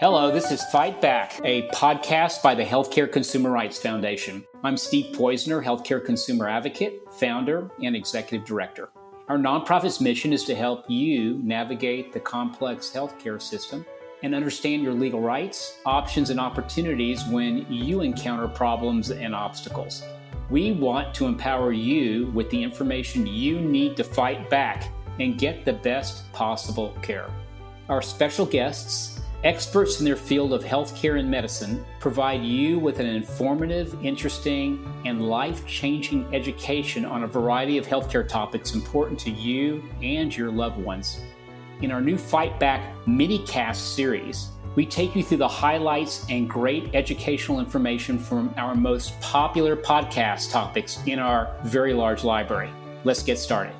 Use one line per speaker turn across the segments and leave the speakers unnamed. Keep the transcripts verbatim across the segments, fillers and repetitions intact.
Hello, this is Fight Back, a podcast by the Healthcare Consumer Rights Foundation. I'm Steve Poizner, Healthcare Consumer Advocate, founder, and executive director. Our nonprofit's mission is to help you navigate the complex healthcare system and understand your legal rights, options, and opportunities when you encounter problems and obstacles. We want to empower you with the information you need to fight back and get the best possible care. Our special guests, experts in their field of healthcare and medicine, provide you with an informative, interesting, and life-changing education on a variety of healthcare topics important to you and your loved ones. In our new Fight Back minicast series, we take you through the highlights and great educational information from our most popular podcast topics in our very large library. Let's get started.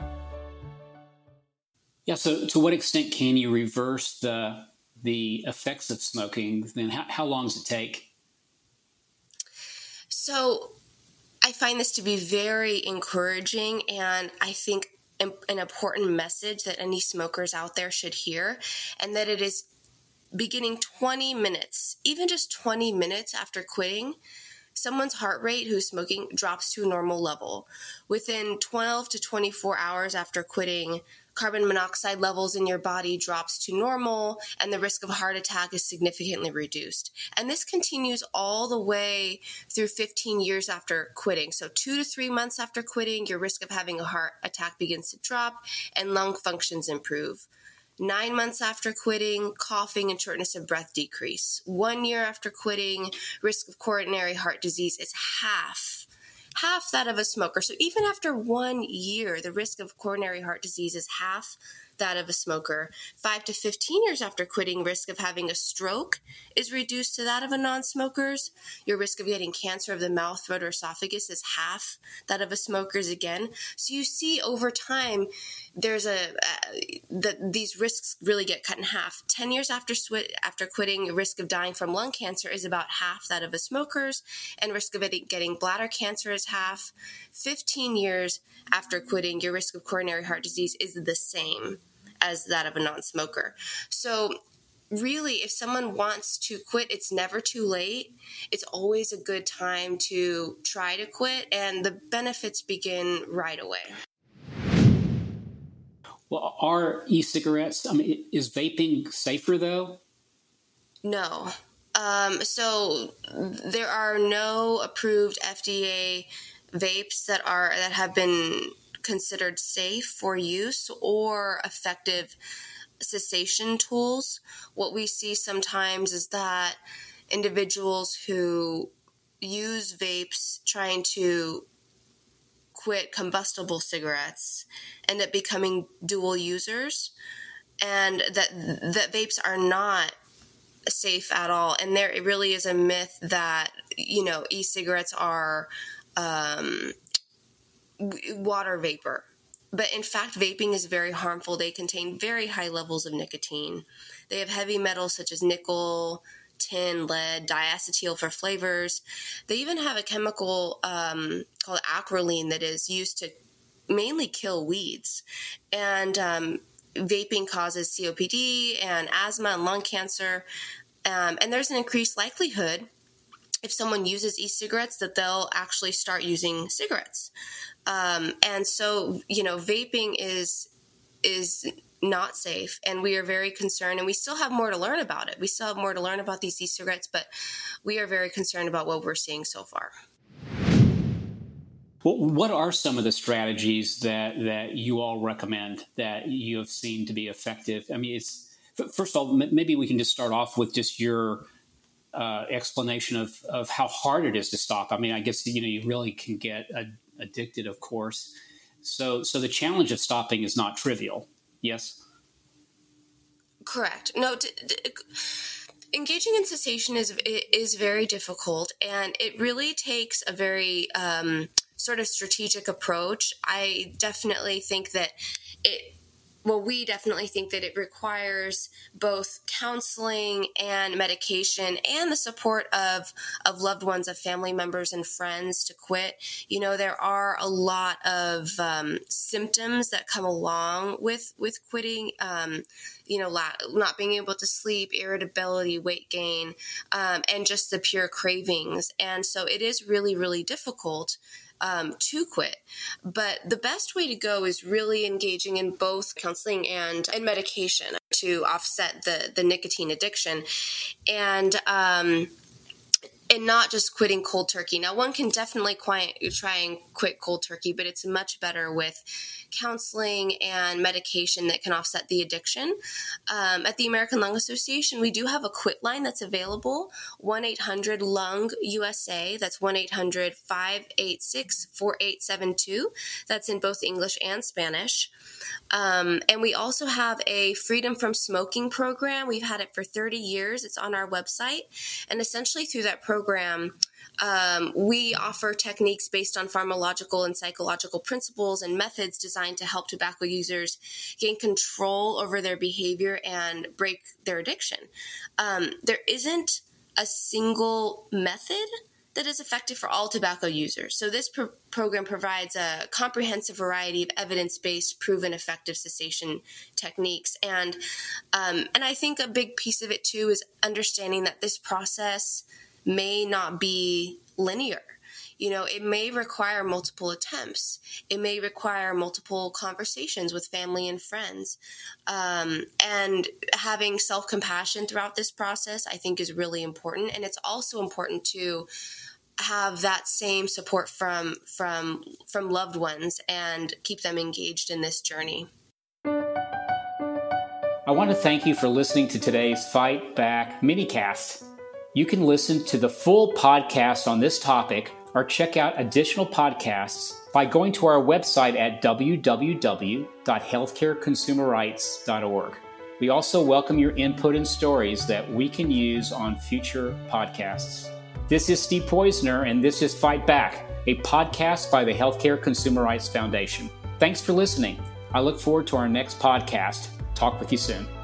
Yeah, so to what extent can you reverse the the effects of smoking? Then how, how long does it take?
So I find this to be very encouraging, and I think an important message that any smokers out there should hear, and that it is beginning twenty minutes, even just twenty minutes after quitting, someone's heart rate who's smoking drops to a normal level. Within twelve to twenty-four hours after quitting, carbon monoxide levels in your body drops to normal, and the risk of a heart attack is significantly reduced. And this continues all the way through fifteen years after quitting. So two to three months after quitting, your risk of having a heart attack begins to drop and lung functions improve. Nine months after quitting, coughing and shortness of breath decrease. One year after quitting, risk of coronary heart disease is half. half that of a smoker. So even after one year, the risk of coronary heart disease is half that of a smoker. Five to fifteen years after quitting, risk of having a stroke is reduced to that of a non-smoker's. Your risk of getting cancer of the mouth, throat, or esophagus is half that of a smoker's again. So you see over time, there's a uh, that these risks really get cut in half. Ten years after sw- after quitting, risk of dying from lung cancer is about half that of a smoker's, and risk of getting, getting bladder cancer is half. Fifteen years after quitting, your risk of coronary heart disease is the same as that of a non-smoker. So really, if someone wants to quit, it's never too late. It's always a good time to try to quit, and the benefits begin right away.
Well, are e-cigarettes, I mean, is vaping safer though?
No. Um, so there are no approved F D A vapes that are that have been considered safe for use or effective cessation tools. What we see sometimes is that individuals who use vapes trying to quit combustible cigarettes end up becoming dual users, and that that vapes are not safe at all. And there it really is a myth that, you know, e-cigarettes are um, water vapor. But in fact, vaping is very harmful. They contain very high levels of nicotine. They have heavy metals such as nickel, tin, lead, diacetyl for flavors. They even have a chemical um, called acrolein that is used to mainly kill weeds. And um, vaping causes C O P D and asthma and lung cancer. Um, and there's an increased likelihood, if someone uses e-cigarettes, that they'll actually start using cigarettes. Um, and so, you know, vaping is is not safe, and we are very concerned, and we still have more to learn about it. We still have more to learn about these e-cigarettes, but we are very concerned about what we're seeing so far.
Well, what are some of the strategies that, that you all recommend that you have seen to be effective? I mean, it's first of all, maybe we can just start off with just your uh, explanation of, of how hard it is to stop. I mean, I guess, you know, you really can get a, addicted, of course. So, so the challenge of stopping is not trivial. Yes?
Correct. No, d- d- engaging in cessation is is very difficult, and it really takes a very um, sort of strategic approach. I definitely think that it well, we definitely think that it requires both counseling and medication and the support of, of loved ones, of family members and friends to quit. You know, there are a lot of um, symptoms that come along with, with quitting, um, you know, not being able to sleep, irritability, weight gain, um, and just the pure cravings. And so it is really, really difficult Um, to quit. But the best way to go is really engaging in both counseling and, and medication to offset the, the nicotine addiction. And, um, and not just quitting cold turkey. Now, one can definitely quiet, try and quit cold turkey, but it's much better with counseling and medication that can offset the addiction. Um, at the American Lung Association, we do have a quit line that's available, one eight hundred lung U S A. That's one eight hundred five eight six four eight seven two. That's in both English and Spanish. Um, and we also have a Freedom from Smoking program. We've had it for thirty years. It's on our website. And essentially through that program, um, we offer techniques based on pharmacological and psychological principles and methods designed to help tobacco users gain control over their behavior and break their addiction. Um, there isn't a single method that is effective for all tobacco users. So this pro- program provides a comprehensive variety of evidence-based, proven effective cessation techniques. And um, and I think a big piece of it, too, is understanding that this process may not be linear. You know, it may require multiple attempts. It may require multiple conversations with family and friends. Um, and having self-compassion throughout this process, I think, is really important. And it's also important to have that same support from from from loved ones and keep them engaged in this journey.
I want to thank you for listening to today's Fight Back minicast. You can listen to the full podcast on this topic or check out additional podcasts by going to our website at w w w dot healthcare consumer rights dot org. We also welcome your input and stories that we can use on future podcasts. This is Steve Poizner, and this is Fight Back, a podcast by the Healthcare Consumer Rights Foundation. Thanks for listening. I look forward to our next podcast. Talk with you soon.